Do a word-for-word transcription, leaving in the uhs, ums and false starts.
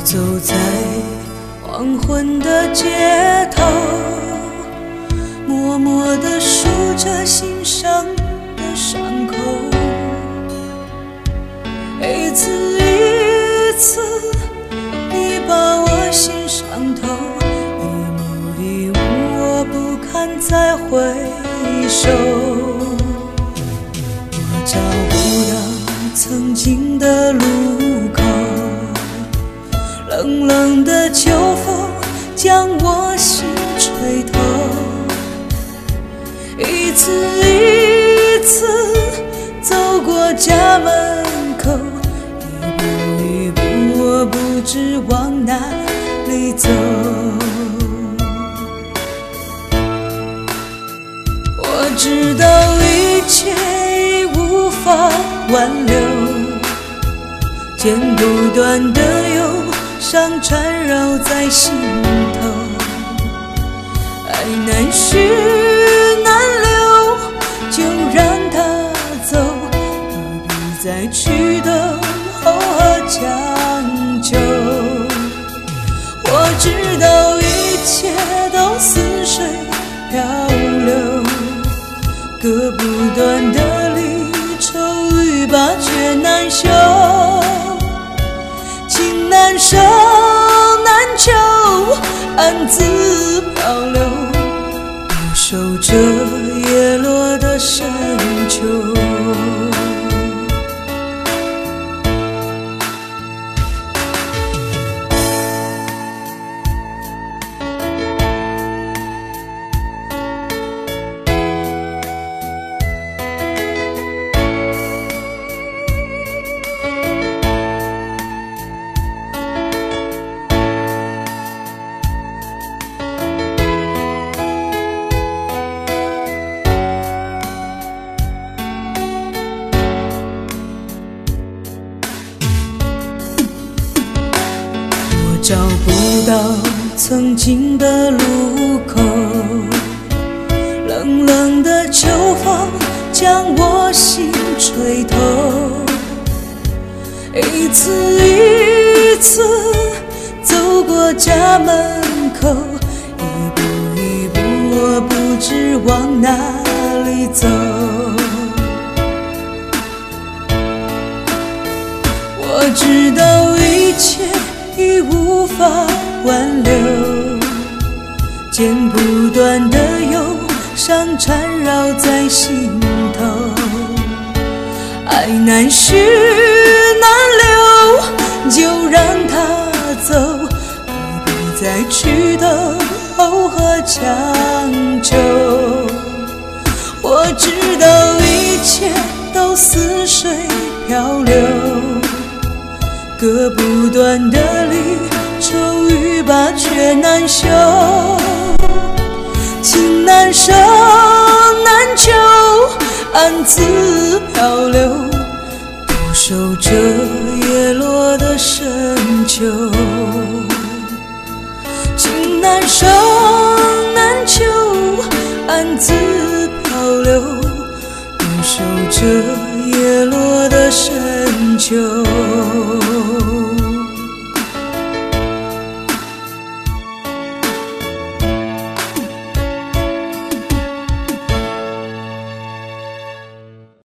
走在黄昏的街头，默默地数着心上的伤口，一次一次你把我心伤透，一幕一幕我不堪再回首，我找不到曾经的路口，冷冷的秋风将我心吹透，一次一次走过家门口，一步一步我不知往哪里走，我知道一切已无法挽留，剪不断的忧伤缠绕在心头，爱难续难留，就让它走，不必再去等候和将就。我知道一切都似水漂流，割不断的离愁欲罢却难休，情难舍难求，暗自漂流，不守着叶落的深秋。找不到曾经的路口，冷冷的秋风将我心吹透，一次一次走过家门口，一步一步我不知往哪里走，我知道一切已无法挽留，剪不断的忧伤缠绕在心头，爱难续难留，就让它走，不必再去等候和将就。我知道一切都似水漂流，割不断的离愁欲罢却难休，情难舍难求，暗自漂流，不守着叶落的深秋，情难舍难求，暗自漂流，不守着